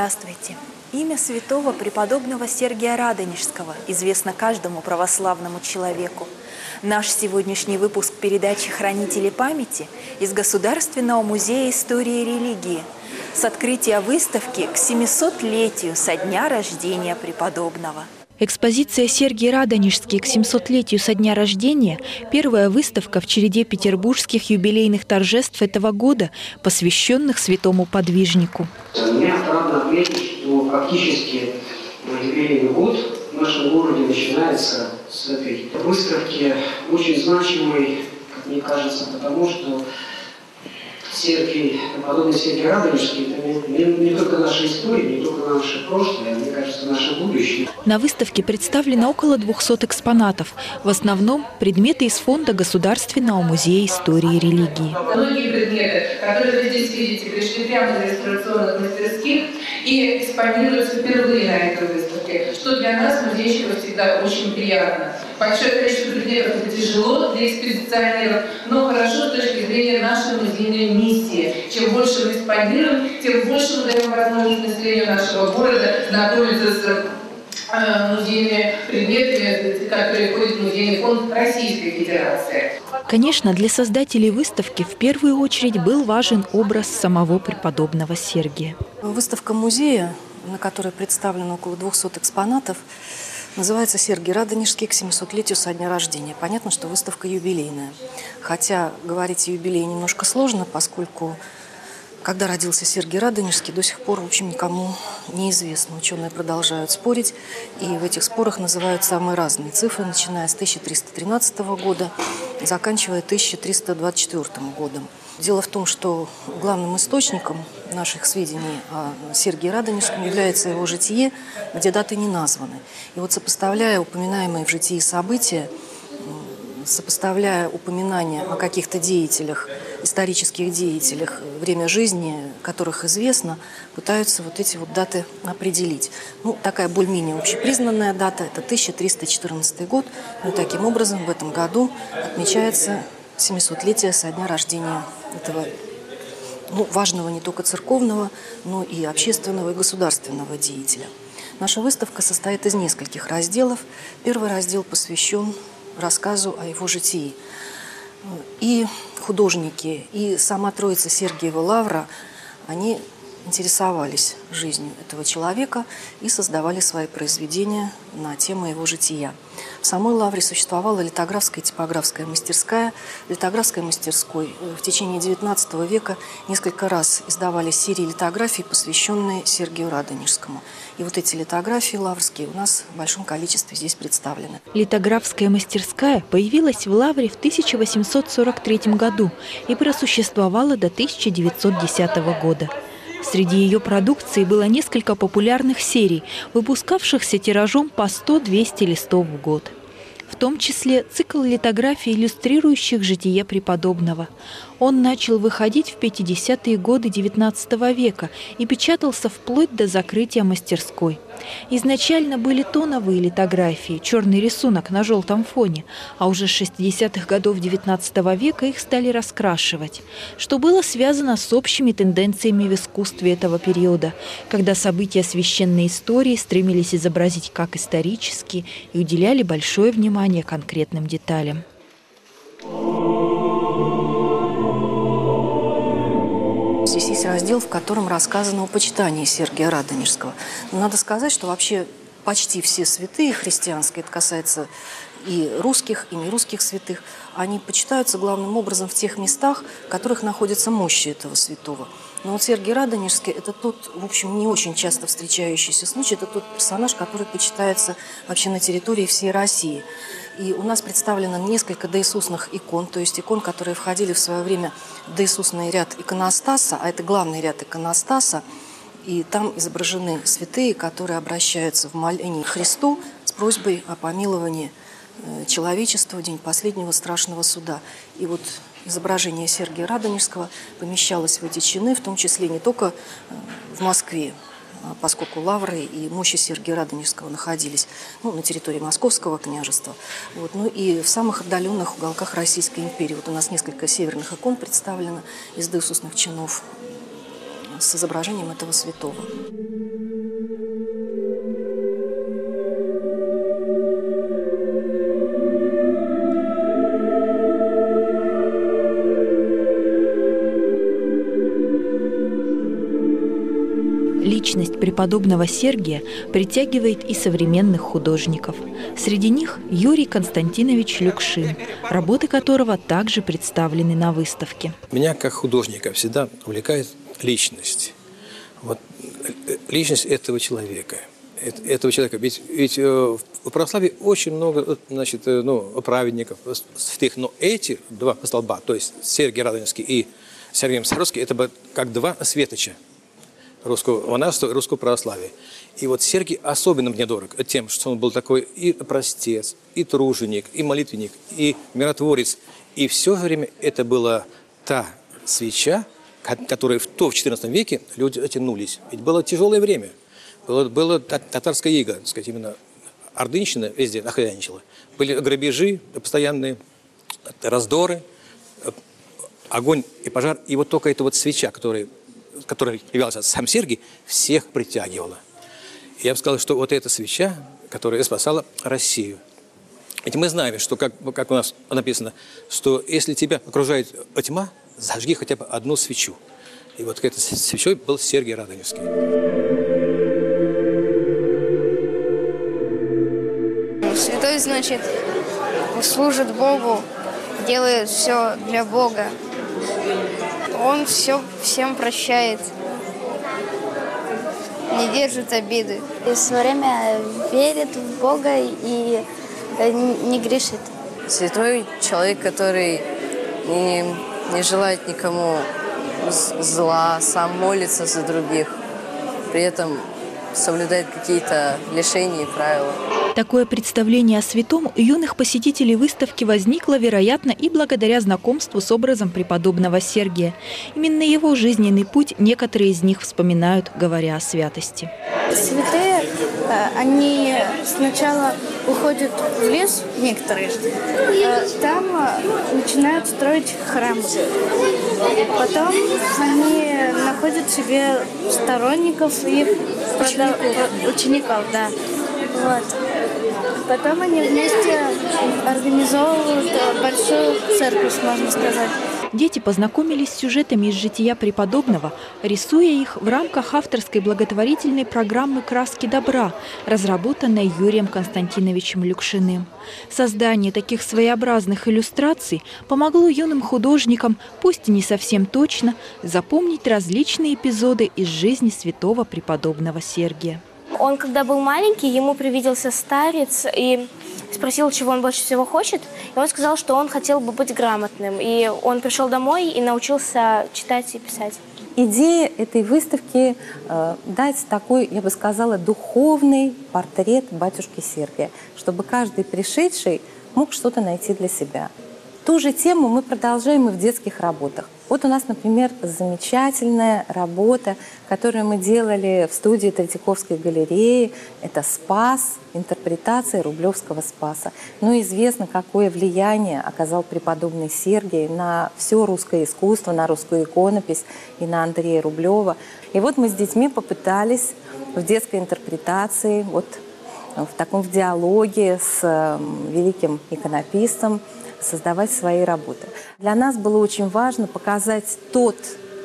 Здравствуйте! Имя святого преподобного Сергия Радонежского известно каждому православному человеку. Наш сегодняшний выпуск передачи «Хранители памяти» из Государственного музея истории и религии с открытия выставки к 700-летию со дня рождения преподобного. Экспозиция «Сергий Радонежский» к 700-летию со дня рождения – первая выставка в череде петербургских юбилейных торжеств этого года, посвященных святому подвижнику. Мне странно отметить, что фактически юбилейный год в нашем городе начинается с этой выставки, очень значимой, как мне кажется, потому что подобный Сергий Радонежский – это не только наша история, не только наше прошлое, а, мне кажется, наше будущее. На выставке представлено около 200 экспонатов, в основном предметы из фонда Государственного музея истории и религии. Многие предметы, которые вы здесь видите, пришли прямо из реставрационных мастерских и экспонируются впервые на этой выставке, что для нас, музейщиков, всегда очень приятно. Большое количество предметов – это тяжело для экспозиционеров, но хорошо с точки зрения нашей музейной миссии. Чем больше мы экспонируем, тем больше мы даем возможность населению нашего города знакомиться с музейными предметами, которые входят в музейный фонд Российской Федерации. Конечно, для создателей выставки в первую очередь был важен образ самого преподобного Сергия. Выставка музея, на которой представлено около 200 экспонатов, называется «Сергий Радонежский к 700-летию со дня рождения». Понятно, что выставка юбилейная. Хотя говорить о юбилее немножко сложно, поскольку когда родился Сергий Радонежский, до сих пор, в общем, никому неизвестно. Ученые продолжают спорить, и в этих спорах называют самые разные цифры, начиная с 1313 года, заканчивая 1324 годом. Дело в том, что главным источником наших сведений о Сергии Радонежском является его житие, где даты не названы. И вот сопоставляя упоминаемые в житии события, сопоставляя упоминания о каких-то деятелях, исторических деятелях, время жизни, которых известно, пытаются вот эти вот даты определить. Такая более-менее общепризнанная дата – это 1314 год. И таким образом в этом году отмечается 700-летие со дня рождения этого важного не только церковного, но и общественного и государственного деятеля. Наша выставка состоит из нескольких разделов. Первый раздел посвящен рассказу о его житии. И художники, и сама Троица Сергиева Лавра, они интересовались жизнью этого человека и создавали свои произведения на тему его жития. В самой Лавре существовала литографская и типографская мастерская. В литографской мастерской в течение XIX века несколько раз издавались серии литографий, посвященные Сергию Радонежскому. И вот эти литографии лаврские у нас в большом количестве здесь представлены. Литографская мастерская появилась в Лавре в 1843 году и просуществовала до 1910 года. Среди ее продукции было несколько популярных серий, выпускавшихся тиражом по 100-200 листов в год. В том числе цикл литографий, иллюстрирующих житие преподобного. Он начал выходить в 50-е годы XIX века и печатался вплоть до закрытия мастерской. Изначально были тоновые литографии, черный рисунок на желтом фоне, а уже с 60-х годов XIX века их стали раскрашивать, что было связано с общими тенденциями в искусстве этого периода, когда события священной истории стремились изобразить как исторически и уделяли большое внимание конкретным деталям. Здесь есть раздел, в котором рассказано о почитании Сергия Радонежского. Но надо сказать, что вообще почти все святые христианские, это касается и русских, и нерусских святых, они почитаются главным образом в тех местах, в которых находятся мощи этого святого. Но вот Сергий Радонежский – это тот, в общем, не очень часто встречающийся случай, это тот персонаж, который почитается вообще на территории всей России. И у нас представлено несколько доисусных икон, то есть икон, которые входили в свое время в доисусный ряд иконостаса, а это главный ряд иконостаса, и там изображены святые, которые обращаются в молении к Христу с просьбой о помиловании человечества в день последнего страшного суда. И вот изображение Сергия Радонежского помещалось в эти чины, в том числе не только в Москве, поскольку лавры и мощи Сергия Радонежского находились на территории Московского княжества, но и в самых отдаленных уголках Российской империи. Вот у нас несколько северных икон представлено из доисусных чинов с изображением этого святого. личность преподобного Сергия притягивает и современных художников. Среди них Юрий Константинович Люкшин, работы которого также представлены на выставке. Меня как художника всегда увлекает личность. Вот, личность этого человека. Ведь в православии очень много, значит, праведников, святых, но эти два столба, то есть Сергий Радонежский и Сергий Саровский, это как два светоча русского монашества и русского православия. И вот Сергий особенно мне дорог тем, что он был такой и простец, и труженик, и молитвенник, и миротворец. И все время это была та свеча, которой в XIV веке люди тянулись. Ведь было тяжелое время. Было татарская ига, так сказать, именно ордынщина везде нахозяйничала. Были грабежи постоянные, раздоры, огонь и пожар. И вот только эта вот свеча, которой являлся сам Сергий, всех притягивала. Я бы сказал, что вот эта свеча, которая спасала Россию. Ведь мы знаем, что, как у нас написано, что если тебя окружает тьма, зажги хотя бы одну свечу. И вот этой свечой был Сергий Радонежский. Святой, значит, служит Богу, делает все для Бога. Он всем прощает, не держит обиды. И все время верит в Бога и не грешит. Святой человек, который не желает никому зла, сам молится за других, при этом соблюдает какие-то лишения и правила. Такое представление о святом у юных посетителей выставки возникло, вероятно, и благодаря знакомству с образом преподобного Сергия. Именно его жизненный путь некоторые из них вспоминают, говоря о святости. Святые, они сначала уходят в лес, некоторые, там начинают строить храм. Потом они находят себе сторонников и учеников, да. Вот. Потом они вместе организовывают большую церковь, можно сказать. Дети познакомились с сюжетами из жития преподобного, рисуя их в рамках авторской благотворительной программы «Краски добра», разработанной Юрием Константиновичем Люкшиным. Создание таких своеобразных иллюстраций помогло юным художникам, пусть и не совсем точно, запомнить различные эпизоды из жизни святого преподобного Сергия. Он, когда был маленький, ему привиделся старец и спросил, чего он больше всего хочет. И он сказал, что он хотел бы быть грамотным. И он пришел домой и научился читать и писать. Идея этой выставки дать такой, я бы сказала, духовный портрет батюшки Сергия, чтобы каждый пришедший мог что-то найти для себя. Ту же тему мы продолжаем и в детских работах. Вот у нас, например, замечательная работа, которую мы делали в студии Третьяковской галереи. Это «Спас», интерпретация Рублевского «Спаса». Ну, известно, какое влияние оказал преподобный Сергий на все русское искусство, на русскую иконопись и на Андрея Рублева. И вот мы с детьми попытались в детской интерпретации, вот в таком диалоге с великим иконописцем, создавать свои работы. Для нас было очень важно показать тот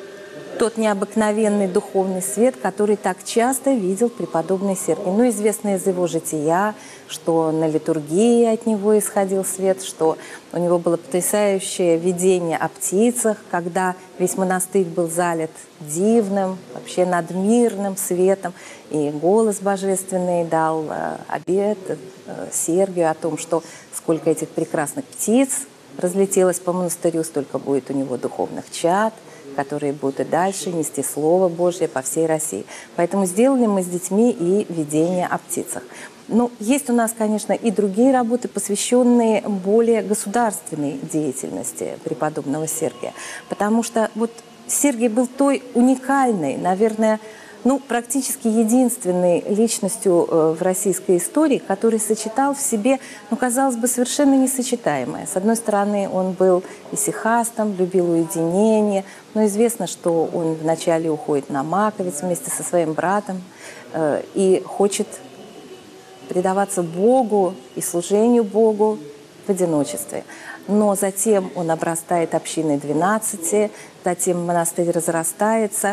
необыкновенный духовный свет, который так часто видел преподобный Сергий. Ну, известно из его жития, что на литургии от него исходил свет, что у него было потрясающее видение о птицах, когда весь монастырь был залит дивным, вообще надмирным светом. И голос божественный дал обет Сергию о том, что сколько этих прекрасных птиц разлетелось по монастырю, столько будет у него духовных чад, которые будут и дальше нести Слово Божье по всей России. Поэтому сделали мы с детьми и видение о птицах. Ну, есть у нас, конечно, и другие работы, посвященные более государственной деятельности преподобного Сергия. Потому что вот Сергий был той уникальной, наверное, практически единственной личностью в российской истории, который сочетал в себе, казалось бы, совершенно несочетаемое. С одной стороны, он был исихастом, любил уединение, но известно, что он вначале уходит на Маковец вместе со своим братом и хочет предаваться Богу и служению Богу в одиночестве. Но затем он обрастает общиной 12, затем монастырь разрастается.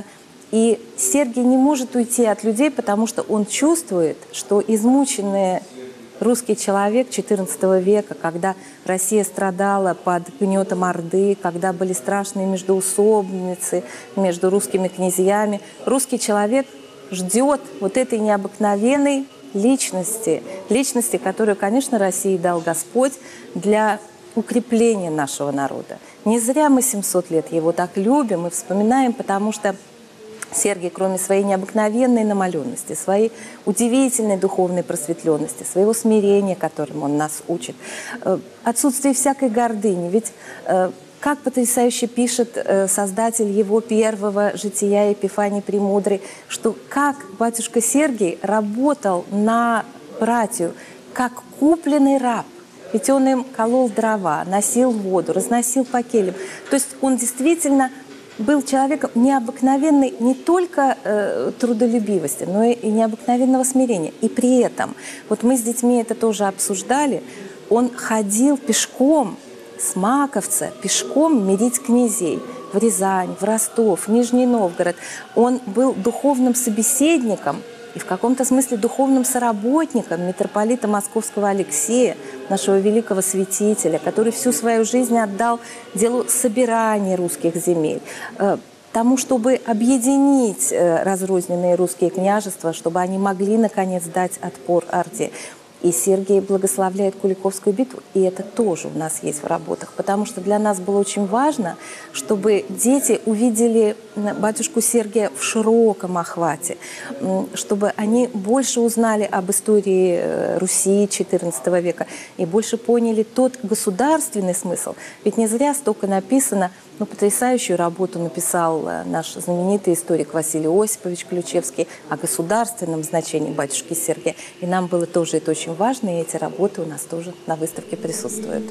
И Сергий не может уйти от людей, потому что он чувствует, что измученные русский человек XIV века, когда Россия страдала под гнетом Орды, когда были страшные междоусобицы между русскими князьями, русский человек ждет вот этой необыкновенной личности, которую, конечно, России дал Господь для укрепления нашего народа. Не зря мы 700 лет его так любим и вспоминаем, потому что Сергий, кроме своей необыкновенной намаленности, своей удивительной духовной просветленности, своего смирения, которым он нас учит, отсутствие всякой гордыни. Ведь как потрясающе пишет создатель его первого жития Епифаний Премудрый, что как батюшка Сергий работал на братью, как купленный раб. Ведь он им колол дрова, носил воду, разносил по кельям. То есть он действительно был человеком необыкновенной не только трудолюбивости, но и необыкновенного смирения. И при этом, вот мы с детьми это тоже обсуждали, он ходил пешком с Маковца, пешком мирить князей в Рязань, в Ростов, в Нижний Новгород. Он был духовным собеседником и в каком-то смысле духовным соработником митрополита Московского Алексея, нашего великого святителя, который всю свою жизнь отдал делу собирания русских земель, тому, чтобы объединить разрозненные русские княжества, чтобы они могли, наконец, дать отпор Орде. И Сергий благословляет Куликовскую битву, и это тоже у нас есть в работах, потому что для нас было очень важно, чтобы дети увидели батюшку Сергия в широком охвате, чтобы они больше узнали об истории Руси XIV века и больше поняли тот государственный смысл. Ведь не зря столько написано, потрясающую работу написал наш знаменитый историк Василий Осипович Ключевский о государственном значении батюшки Сергия. И нам было тоже это очень важно, и эти работы у нас тоже на выставке присутствуют.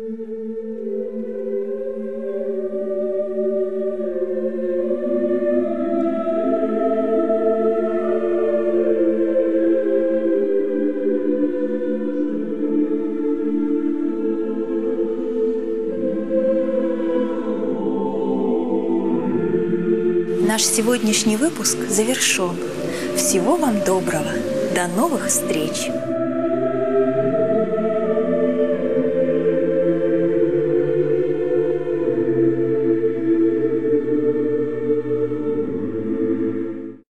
Наш сегодняшний выпуск завершен. Всего вам доброго. До новых встреч!